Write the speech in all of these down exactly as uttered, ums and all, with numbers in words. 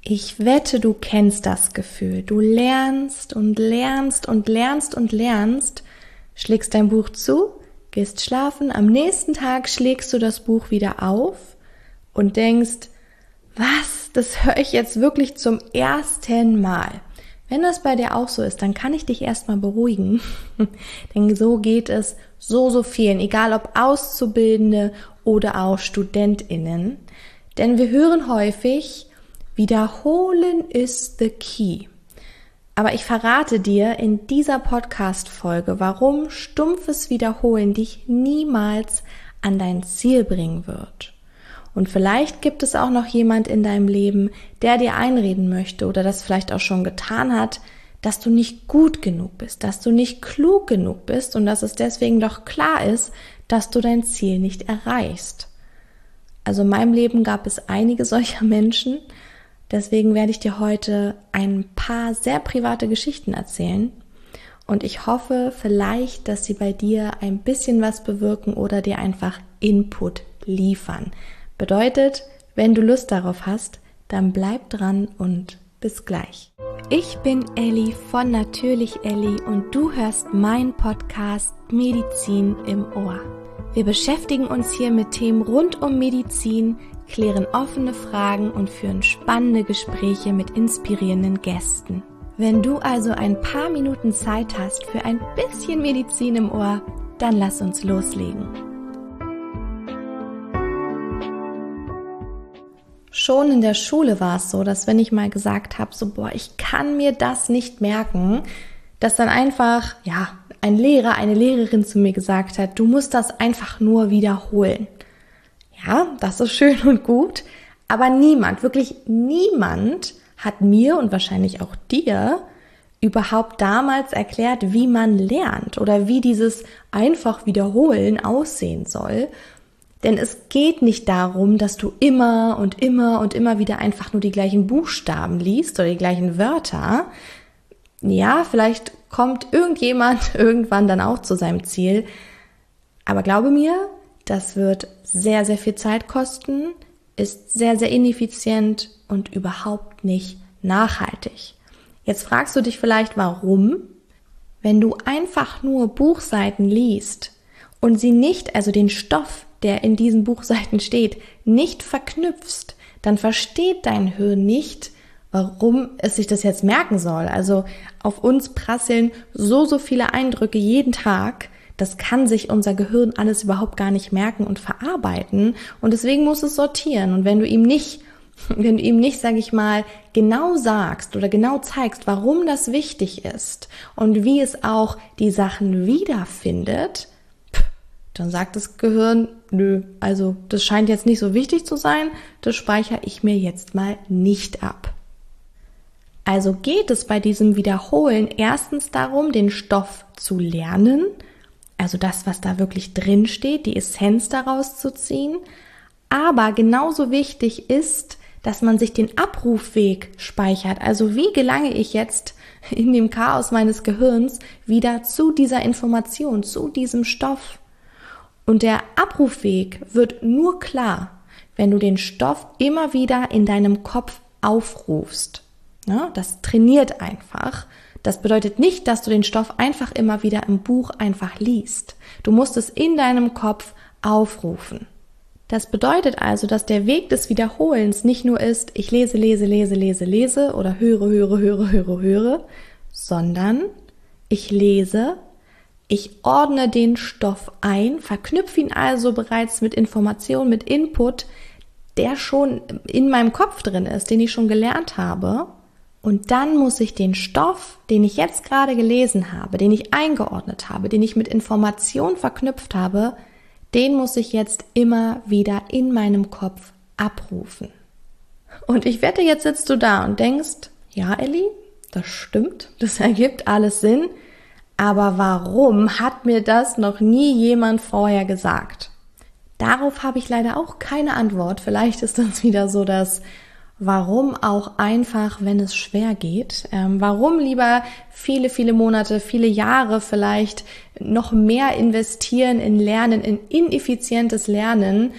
Ich wette, du kennst das Gefühl. Du lernst und lernst und lernst und lernst, schlägst dein Buch zu, gehst schlafen, am nächsten Tag schlägst du das Buch wieder auf und denkst, was, das höre ich jetzt wirklich zum ersten Mal. Wenn das bei dir auch so ist, dann kann ich dich erstmal beruhigen, denn so geht es so, so vielen, egal ob Auszubildende oder auch StudentInnen, denn wir hören häufig, Wiederholen ist the key. Aber ich verrate dir in dieser Podcast-Folge, warum stumpfes Wiederholen dich niemals an dein Ziel bringen wird. Und vielleicht gibt es auch noch jemand in deinem Leben, der dir einreden möchte oder das vielleicht auch schon getan hat, dass du nicht gut genug bist, dass du nicht klug genug bist und dass es deswegen doch klar ist, dass du dein Ziel nicht erreichst. Also in meinem Leben gab es einige solcher Menschen. Deswegen werde ich dir heute ein paar sehr private Geschichten erzählen und ich hoffe vielleicht, dass sie bei dir ein bisschen was bewirken oder dir einfach Input liefern. Bedeutet, wenn du Lust darauf hast, dann bleib dran und bis gleich. Ich bin Elli von Natürlich Elli und du hörst meinen Podcast Medizin im Ohr. Wir beschäftigen uns hier mit Themen rund um Medizin, klären offene Fragen und führen spannende Gespräche mit inspirierenden Gästen. Wenn du also ein paar Minuten Zeit hast für ein bisschen Medizin im Ohr, dann lass uns loslegen. Schon in der Schule war es so, dass wenn ich mal gesagt habe, so boah, ich kann mir das nicht merken, dass dann einfach, ja, ein Lehrer, eine Lehrerin zu mir gesagt hat, du musst das einfach nur wiederholen. Ja, das ist schön und gut, aber niemand, wirklich niemand hat mir und wahrscheinlich auch dir überhaupt damals erklärt, wie man lernt oder wie dieses einfach Wiederholen aussehen soll. Denn es geht nicht darum, dass du immer und immer und immer wieder einfach nur die gleichen Buchstaben liest oder die gleichen Wörter. Ja, vielleicht kommt irgendjemand irgendwann dann auch zu seinem Ziel. Aber glaube mir, das wird sehr, sehr viel Zeit kosten, ist sehr, sehr ineffizient und überhaupt nicht nachhaltig. Jetzt fragst du dich vielleicht, warum? Wenn du einfach nur Buchseiten liest und sie nicht, also den Stoff, der in diesen Buchseiten steht, nicht verknüpfst, dann versteht dein Hirn nicht, warum es sich das jetzt merken soll. Also auf uns prasseln so, so viele Eindrücke jeden Tag, das kann sich unser Gehirn alles überhaupt gar nicht merken und verarbeiten und deswegen muss es sortieren. Und wenn du ihm nicht, wenn du ihm nicht, sage ich mal, genau sagst oder genau zeigst, warum das wichtig ist und wie es auch die Sachen wiederfindet, dann sagt das Gehirn, nö, also das scheint jetzt nicht so wichtig zu sein, das speichere ich mir jetzt mal nicht ab. Also geht es bei diesem Wiederholen erstens darum, den Stoff zu lernen, also das, was da wirklich drin steht, die Essenz daraus zu ziehen, aber genauso wichtig ist, dass man sich den Abrufweg speichert, also wie gelange ich jetzt in dem Chaos meines Gehirns wieder zu dieser Information, zu diesem Stoff. Und der Abrufweg wird nur klar, wenn du den Stoff immer wieder in deinem Kopf aufrufst. Ja, das trainiert einfach. Das bedeutet nicht, dass du den Stoff einfach immer wieder im Buch einfach liest. Du musst es in deinem Kopf aufrufen. Das bedeutet also, dass der Weg des Wiederholens nicht nur ist, ich lese, lese, lese, lese, lese oder höre, höre, höre, höre, höre, sondern ich lese, ich ordne den Stoff ein, verknüpfe ihn also bereits mit Informationen, mit Input, der schon in meinem Kopf drin ist, den ich schon gelernt habe. Und dann muss ich den Stoff, den ich jetzt gerade gelesen habe, den ich eingeordnet habe, den ich mit Information verknüpft habe, den muss ich jetzt immer wieder in meinem Kopf abrufen. Und ich wette, jetzt sitzt du da und denkst, ja Elli, das stimmt, das ergibt alles Sinn, aber warum hat mir das noch nie jemand vorher gesagt? Darauf habe ich leider auch keine Antwort. Vielleicht ist das wieder so das Warum auch einfach, wenn es schwer geht. Ähm, warum lieber viele, viele Monate, viele Jahre vielleicht noch mehr investieren in Lernen, in ineffizientes Lernen,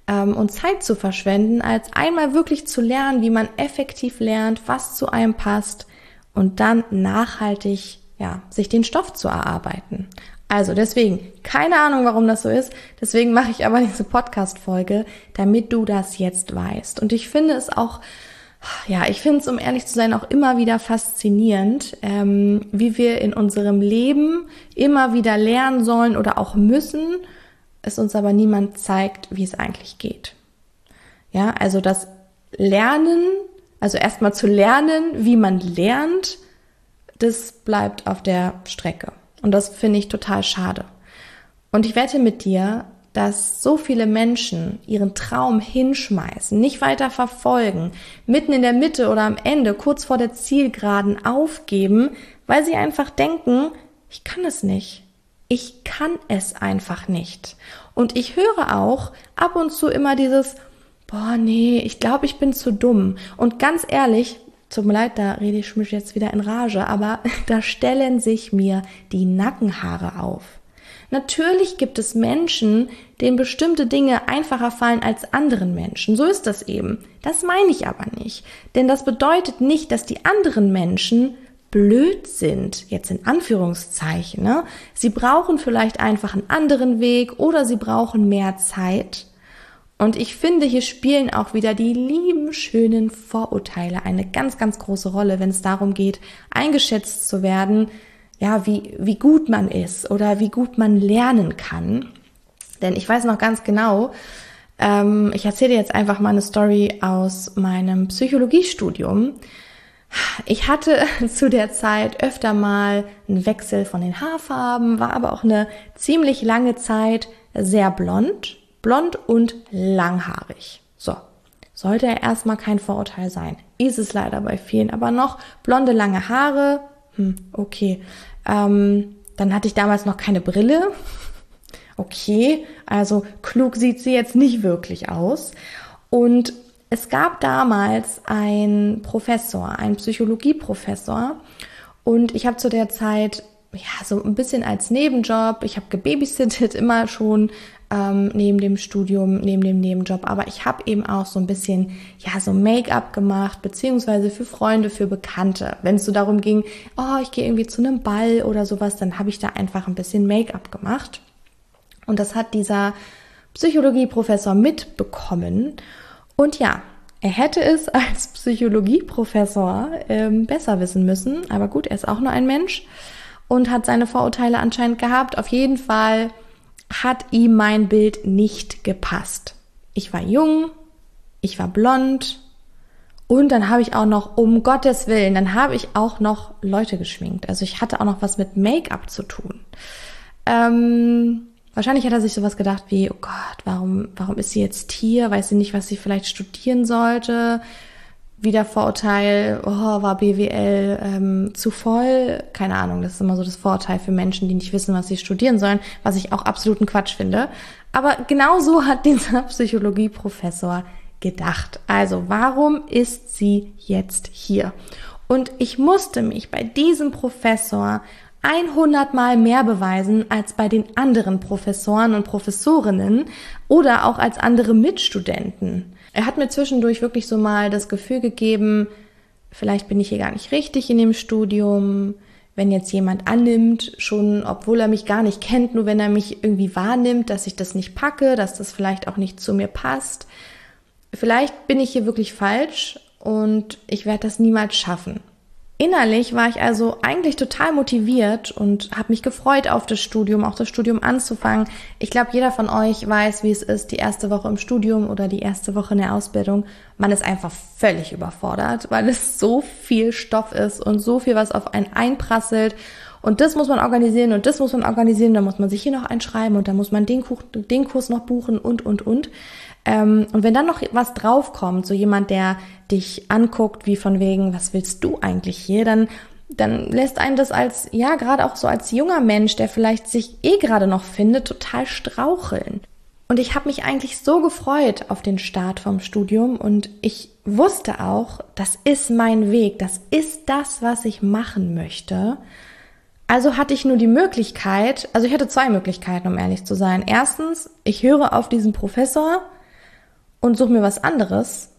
ähm, und Zeit zu verschwenden, als einmal wirklich zu lernen, wie man effektiv lernt, was zu einem passt und dann nachhaltig, ja, sich den Stoff zu erarbeiten. Also deswegen, keine Ahnung, warum das so ist, deswegen mache ich aber diese Podcast-Folge, damit du das jetzt weißt. Und ich finde es auch, ja, ich finde es, um ehrlich zu sein, auch immer wieder faszinierend, ähm, wie wir in unserem Leben immer wieder lernen sollen oder auch müssen, es uns aber niemand zeigt, wie es eigentlich geht. Ja, also das Lernen, also erstmal zu lernen, wie man lernt, das bleibt auf der Strecke. Und das finde ich total schade. Und ich wette mit dir, dass so viele Menschen ihren Traum hinschmeißen, nicht weiter verfolgen, mitten in der Mitte oder am Ende, kurz vor der Zielgeraden aufgeben, weil sie einfach denken, ich kann es nicht. Ich kann es einfach nicht. Und ich höre auch ab und zu immer dieses, boah, nee, ich glaube, ich bin zu dumm. Und ganz ehrlich, tut mir leid, da rede ich mich jetzt wieder in Rage, aber da stellen sich mir die Nackenhaare auf. Natürlich gibt es Menschen, denen bestimmte Dinge einfacher fallen als anderen Menschen. So ist das eben. Das meine ich aber nicht. Denn das bedeutet nicht, dass die anderen Menschen blöd sind, jetzt in Anführungszeichen. Ne? Sie brauchen vielleicht einfach einen anderen Weg oder sie brauchen mehr Zeit. Und ich finde, hier spielen auch wieder die lieben, schönen Vorurteile eine ganz, ganz große Rolle, wenn es darum geht, eingeschätzt zu werden, ja, wie, wie gut man ist oder wie gut man lernen kann. Denn ich weiß noch ganz genau, ähm, ich erzähle jetzt einfach mal eine Story aus meinem Psychologiestudium. Ich hatte zu der Zeit öfter mal einen Wechsel von den Haarfarben, war aber auch eine ziemlich lange Zeit sehr blond. Blond und langhaarig. So, sollte ja erstmal kein Vorurteil sein. Ist es leider bei vielen, aber noch blonde, lange Haare, hm, okay. Ähm, dann hatte ich damals noch keine Brille. Okay, also klug sieht sie jetzt nicht wirklich aus. Und es gab damals einen Professor, einen Psychologieprofessor. Und ich habe zu der Zeit ja so ein bisschen als Nebenjob, ich habe gebabysittet immer schon, Ähm, neben dem Studium, neben dem Nebenjob, aber ich habe eben auch so ein bisschen, ja, so Make-up gemacht, beziehungsweise für Freunde, für Bekannte. Wenn es so darum ging, oh, ich gehe irgendwie zu einem Ball oder sowas, dann habe ich da einfach ein bisschen Make-up gemacht. Und das hat dieser Psychologieprofessor mitbekommen. Und ja, er hätte es als Psychologieprofessor ähm, besser wissen müssen, aber gut, er ist auch nur ein Mensch und hat seine Vorurteile anscheinend gehabt. Auf jeden Fall hat ihm mein Bild nicht gepasst. Ich war jung, ich war blond und dann habe ich auch noch, um Gottes Willen, dann habe ich auch noch Leute geschminkt. Also ich hatte auch noch was mit Make-up zu tun. Ähm, wahrscheinlich hat er sich sowas gedacht wie, oh Gott, warum, warum ist sie jetzt hier? Weiß sie nicht, was sie vielleicht studieren sollte? Wieder Vorurteil, oh, war B W L ähm, zu voll? Keine Ahnung, das ist immer so das Vorurteil für Menschen, die nicht wissen, was sie studieren sollen, was ich auch absoluten Quatsch finde. Aber genau so hat dieser Psychologieprofessor gedacht. Also, warum ist sie jetzt hier? Und ich musste mich bei diesem Professor hundert Mal mehr beweisen als bei den anderen Professoren und Professorinnen oder auch als andere Mitstudenten. Er hat mir zwischendurch wirklich so mal das Gefühl gegeben, vielleicht bin ich hier gar nicht richtig in dem Studium, wenn jetzt jemand annimmt, schon obwohl er mich gar nicht kennt, nur wenn er mich irgendwie wahrnimmt, dass ich das nicht packe, dass das vielleicht auch nicht zu mir passt. Vielleicht bin ich hier wirklich falsch und ich werde das niemals schaffen. Innerlich war ich also eigentlich total motiviert und habe mich gefreut auf das Studium, auch das Studium anzufangen. Ich glaube, jeder von euch weiß, wie es ist, die erste Woche im Studium oder die erste Woche in der Ausbildung. Man ist einfach völlig überfordert, weil es so viel Stoff ist und so viel, was auf einen einprasselt. Und das muss man organisieren und das muss man organisieren. Da muss man sich hier noch einschreiben und dann muss man den, Kuch- den Kurs noch buchen und, und, und. Ähm, und wenn dann noch was draufkommt, so jemand, der dich anguckt, wie von wegen, was willst du eigentlich hier, dann, dann lässt einen das als, ja, gerade auch so als junger Mensch, der vielleicht sich eh gerade noch findet, total straucheln. Und ich habe mich eigentlich so gefreut auf den Start vom Studium und ich wusste auch, das ist mein Weg, das ist das, was ich machen möchte. Also hatte ich nur die Möglichkeit, also ich hatte zwei Möglichkeiten, um ehrlich zu sein. Erstens, ich höre auf diesen Professor und suche mir was anderes.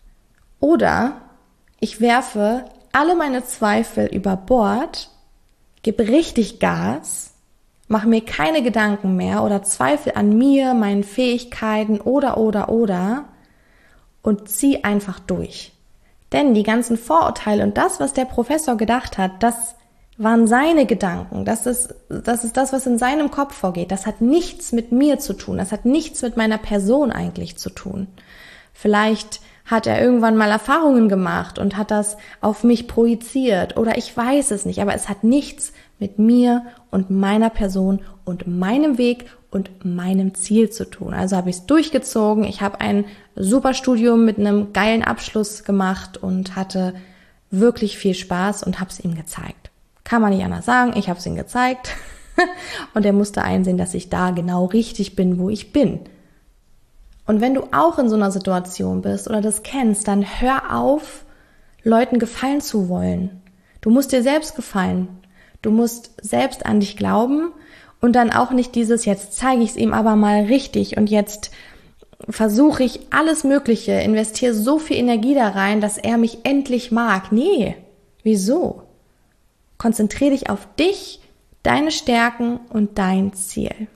Oder ich werfe alle meine Zweifel über Bord, gebe richtig Gas, mache mir keine Gedanken mehr oder Zweifel an mir, meinen Fähigkeiten oder, oder, oder und zieh einfach durch. Denn die ganzen Vorurteile und das, was der Professor gedacht hat, das waren seine Gedanken. Das ist, das ist das, was in seinem Kopf vorgeht. Das hat nichts mit mir zu tun. Das hat nichts mit meiner Person eigentlich zu tun. Vielleicht hat er irgendwann mal Erfahrungen gemacht und hat das auf mich projiziert oder ich weiß es nicht, aber es hat nichts mit mir und meiner Person und meinem Weg und meinem Ziel zu tun. Also habe ich es durchgezogen, ich habe ein super Studium mit einem geilen Abschluss gemacht und hatte wirklich viel Spaß und habe es ihm gezeigt. Kann man nicht anders sagen, ich habe es ihm gezeigt und er musste einsehen, dass ich da genau richtig bin, wo ich bin. Und wenn du auch in so einer Situation bist oder das kennst, dann hör auf, Leuten gefallen zu wollen. Du musst dir selbst gefallen. Du musst selbst an dich glauben und dann auch nicht dieses, jetzt zeige ich es ihm aber mal richtig und jetzt versuche ich alles Mögliche, investiere so viel Energie da rein, dass er mich endlich mag. Nee, wieso? Konzentriere dich auf dich, deine Stärken und dein Ziel.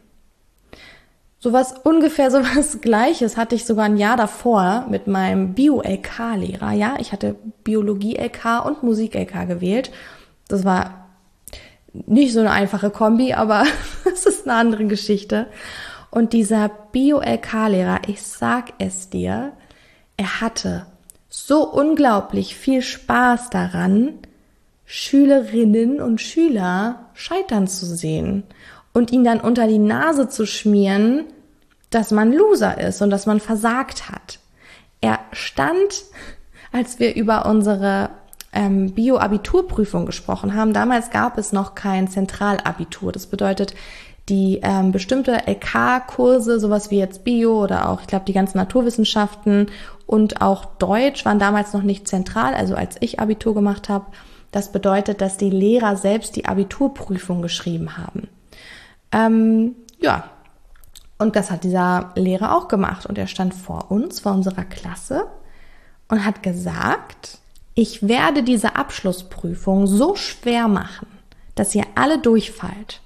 Sowas ungefähr sowas Gleiches hatte ich sogar ein Jahr davor mit meinem Bio-L K-Lehrer. Ja, ich hatte Biologie-L K und Musik-L K gewählt. Das war nicht so eine einfache Kombi, aber das ist eine andere Geschichte. Und dieser Bio-L K-Lehrer, ich sag es dir, er hatte so unglaublich viel Spaß daran, Schülerinnen und Schüler scheitern zu sehen und ihn dann unter die Nase zu schmieren, dass man Loser ist und dass man versagt hat. Er stand, als wir über unsere ähm, Bio-Abiturprüfung gesprochen haben, damals gab es noch kein Zentralabitur. Das bedeutet, die ähm, bestimmte L K-Kurse, sowas wie jetzt Bio oder auch, ich glaube, die ganzen Naturwissenschaften und auch Deutsch waren damals noch nicht zentral, also als ich Abitur gemacht habe. Das bedeutet, dass die Lehrer selbst die Abiturprüfung geschrieben haben. Ähm, ja, und das hat dieser Lehrer auch gemacht und er stand vor uns, vor unserer Klasse und hat gesagt, ich werde diese Abschlussprüfung so schwer machen, dass ihr alle durchfallt.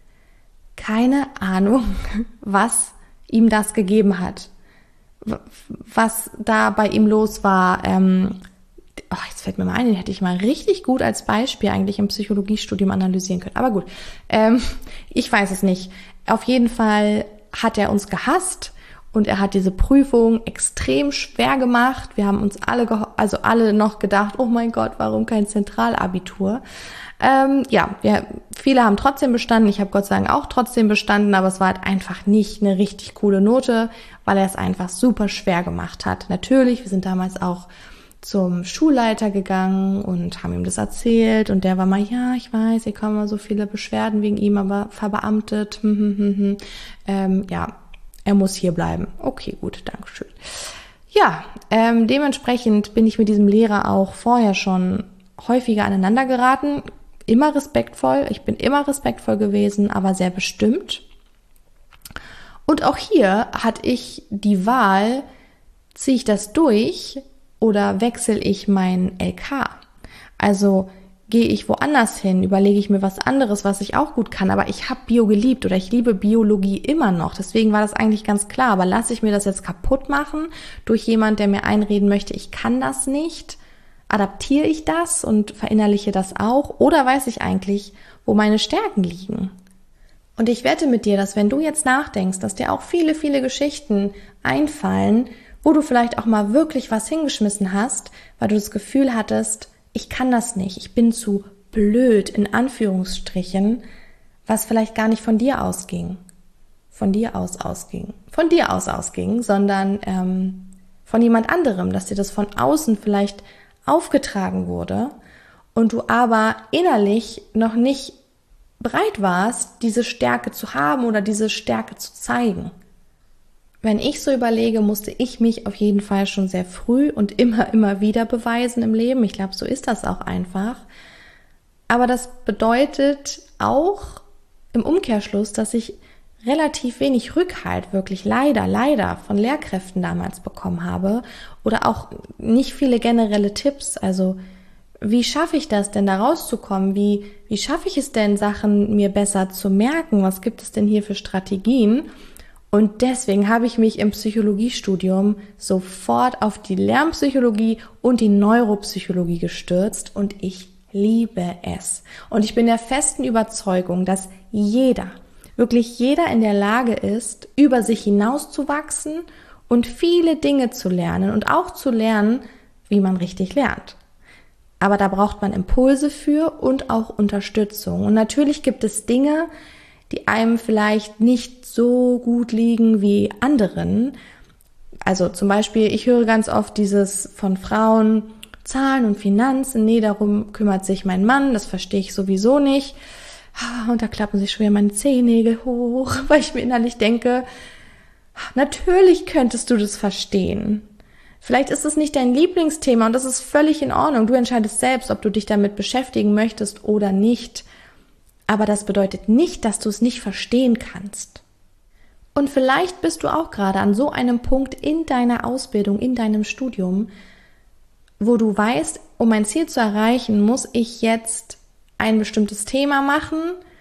Keine Ahnung, was ihm das gegeben hat, was da bei ihm los war. Ähm, oh, jetzt fällt mir mal ein, den hätte ich mal richtig gut als Beispiel eigentlich im Psychologiestudium analysieren können. Aber gut, ähm, ich weiß es nicht. Auf jeden Fall hat er uns gehasst und er hat diese Prüfung extrem schwer gemacht. Wir haben uns alle, geho- also alle noch gedacht, oh mein Gott, warum kein Zentralabitur? Ähm, ja, wir, viele haben trotzdem bestanden. Ich habe Gott sei Dank auch trotzdem bestanden, aber es war halt einfach nicht eine richtig coole Note, weil er es einfach super schwer gemacht hat. Natürlich, wir sind damals auch zum Schulleiter gegangen und haben ihm das erzählt und der war mal, ja, ich weiß, hier kommen mal so viele Beschwerden wegen ihm, aber verbeamtet, hm, hm, hm, hm. Ähm, ja, er muss hier bleiben. Okay, gut, Dankeschön. Ja, ähm, dementsprechend bin ich mit diesem Lehrer auch vorher schon häufiger aneinander geraten, immer respektvoll, ich bin immer respektvoll gewesen, aber sehr bestimmt. Und auch hier hatte ich die Wahl, ziehe ich das durch oder wechsle ich mein L K? Also gehe ich woanders hin, überlege ich mir was anderes, was ich auch gut kann, aber ich habe Bio geliebt oder ich liebe Biologie immer noch, deswegen war das eigentlich ganz klar, aber lasse ich mir das jetzt kaputt machen durch jemand, der mir einreden möchte, ich kann das nicht, adaptiere ich das und verinnerliche das auch oder weiß ich eigentlich, wo meine Stärken liegen? Und ich wette mit dir, dass wenn du jetzt nachdenkst, dass dir auch viele, viele Geschichten einfallen, wo du vielleicht auch mal wirklich was hingeschmissen hast, weil du das Gefühl hattest, ich kann das nicht, ich bin zu blöd, in Anführungsstrichen, was vielleicht gar nicht von dir ausging, von dir aus ausging, von dir aus ausging, sondern ähm, von jemand anderem, dass dir das von außen vielleicht aufgetragen wurde und du aber innerlich noch nicht bereit warst, diese Stärke zu haben oder diese Stärke zu zeigen. Wenn ich so überlege, musste ich mich auf jeden Fall schon sehr früh und immer, immer wieder beweisen im Leben. Ich glaube, so ist das auch einfach. Aber das bedeutet auch im Umkehrschluss, dass ich relativ wenig Rückhalt, wirklich leider, leider von Lehrkräften damals bekommen habe oder auch nicht viele generelle Tipps. Also wie schaffe ich das denn, da rauszukommen? Wie, wie schaffe ich es denn, Sachen mir besser zu merken? Was gibt es denn hier für Strategien? Und deswegen habe ich mich im Psychologiestudium sofort auf die Lernpsychologie und die Neuropsychologie gestürzt und ich liebe es. Und ich bin der festen Überzeugung, dass jeder, wirklich jeder in der Lage ist, über sich hinauszuwachsen und viele Dinge zu lernen und auch zu lernen, wie man richtig lernt. Aber da braucht man Impulse für und auch Unterstützung. Und natürlich gibt es Dinge, die einem vielleicht nicht so gut liegen wie anderen. Also zum Beispiel, ich höre ganz oft dieses von Frauen, Zahlen und Finanzen, nee, darum kümmert sich mein Mann, das verstehe ich sowieso nicht. Und da klappen sich schon wieder meine Zehennägel hoch, weil ich mir innerlich denke, natürlich könntest du das verstehen. Vielleicht ist es nicht dein Lieblingsthema und das ist völlig in Ordnung. Du entscheidest selbst, ob du dich damit beschäftigen möchtest oder nicht. Aber das bedeutet nicht, dass du es nicht verstehen kannst. Und vielleicht bist du auch gerade an so einem Punkt in deiner Ausbildung, in deinem Studium, wo du weißt, um mein Ziel zu erreichen, muss ich jetzt ein bestimmtes Thema machen,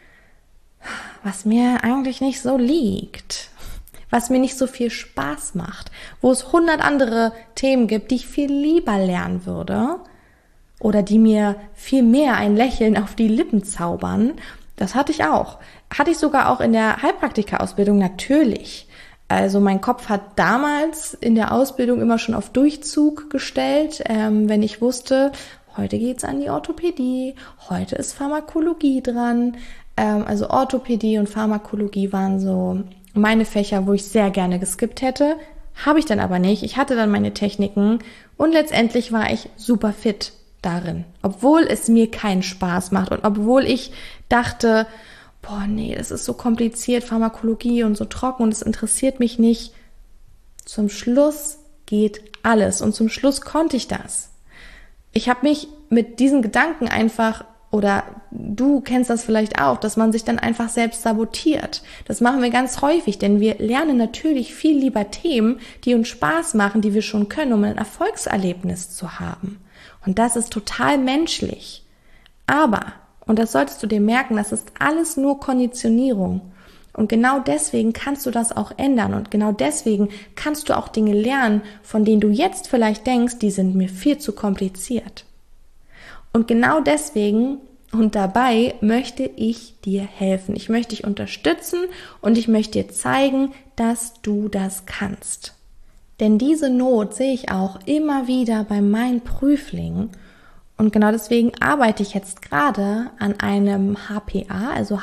was mir eigentlich nicht so liegt, was mir nicht so viel Spaß macht, wo es hundert andere Themen gibt, die ich viel lieber lernen würde oder die mir viel mehr ein Lächeln auf die Lippen zaubern. Das hatte ich auch. Hatte ich sogar auch in der Heilpraktika-Ausbildung natürlich. Also mein Kopf hat damals in der Ausbildung immer schon auf Durchzug gestellt, ähm, wenn ich wusste, heute geht's an die Orthopädie, heute ist Pharmakologie dran. Ähm, also Orthopädie und Pharmakologie waren so meine Fächer, wo ich sehr gerne geskippt hätte. Habe ich dann aber nicht. Ich hatte dann meine Techniken und letztendlich war ich super fit darin. Obwohl es mir keinen Spaß macht und obwohl ich dachte, boah, nee, das ist so kompliziert, Pharmakologie und so trocken und es interessiert mich nicht. Zum Schluss geht alles und zum Schluss konnte ich das. Ich habe mich mit diesen Gedanken einfach, oder du kennst das vielleicht auch, dass man sich dann einfach selbst sabotiert. Das machen wir ganz häufig, denn wir lernen natürlich viel lieber Themen, die uns Spaß machen, die wir schon können, um ein Erfolgserlebnis zu haben. Und das ist total menschlich. Aber, und das solltest du dir merken, das ist alles nur Konditionierung. Und genau deswegen kannst du das auch ändern. Und genau deswegen kannst du auch Dinge lernen, von denen du jetzt vielleicht denkst, die sind mir viel zu kompliziert. Und genau deswegen und dabei möchte ich dir helfen. Ich möchte dich unterstützen und ich möchte dir zeigen, dass du das kannst. Denn diese Not sehe ich auch immer wieder bei meinen Prüflingen. Und genau deswegen arbeite ich jetzt gerade an einem H P A, also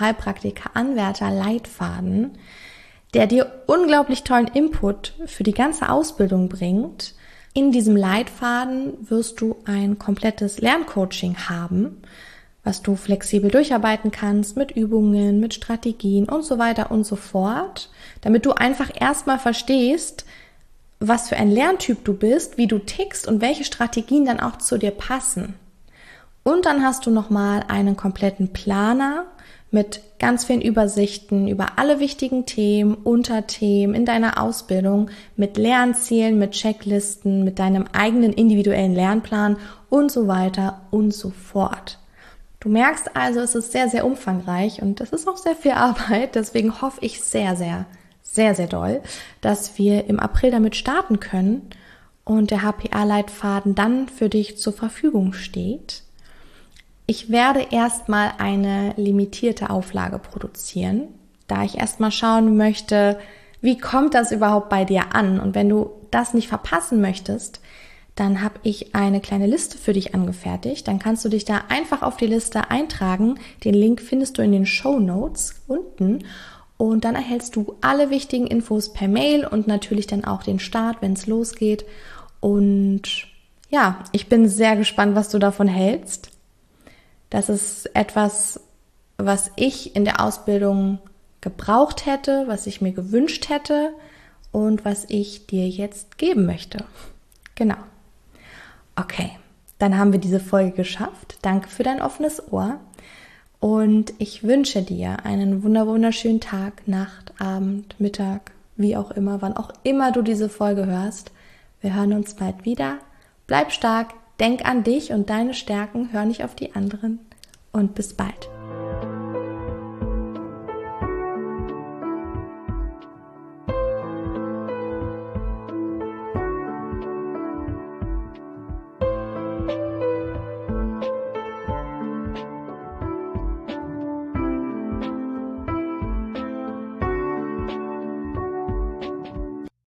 Heilpraktiker-Anwärter-Leitfaden, der dir unglaublich tollen Input für die ganze Ausbildung bringt. In diesem Leitfaden wirst du ein komplettes Lerncoaching haben, was du flexibel durcharbeiten kannst mit Übungen, mit Strategien und so weiter und so fort, damit du einfach erstmal verstehst, was für ein Lerntyp du bist, wie du tickst und welche Strategien dann auch zu dir passen. Und dann hast du nochmal einen kompletten Planer mit ganz vielen Übersichten über alle wichtigen Themen, Unterthemen in deiner Ausbildung, mit Lernzielen, mit Checklisten, mit deinem eigenen individuellen Lernplan und so weiter und so fort. Du merkst also, es ist sehr, sehr umfangreich und das ist auch sehr viel Arbeit. Deswegen hoffe ich sehr, sehr, sehr, sehr doll, dass wir im April damit starten können und der H P A-Leitfaden dann für dich zur Verfügung steht. Ich werde erstmal eine limitierte Auflage produzieren, da ich erstmal schauen möchte, wie kommt das überhaupt bei dir an? Und wenn du das nicht verpassen möchtest, dann habe ich eine kleine Liste für dich angefertigt. Dann kannst du dich da einfach auf die Liste eintragen. Den Link findest du in den Shownotes unten. Und dann erhältst du alle wichtigen Infos per Mail und natürlich dann auch den Start, wenn es losgeht. Und ja, ich bin sehr gespannt, was du davon hältst. Das ist etwas, was ich in der Ausbildung gebraucht hätte, was ich mir gewünscht hätte und was ich dir jetzt geben möchte. Genau. Okay, dann haben wir diese Folge geschafft. Danke für dein offenes Ohr. Und ich wünsche dir einen wunder wunderschönen Tag, Nacht, Abend, Mittag, wie auch immer, wann auch immer du diese Folge hörst. Wir hören uns bald wieder. Bleib stark, denk an dich und deine Stärken, hör nicht auf die anderen und bis bald.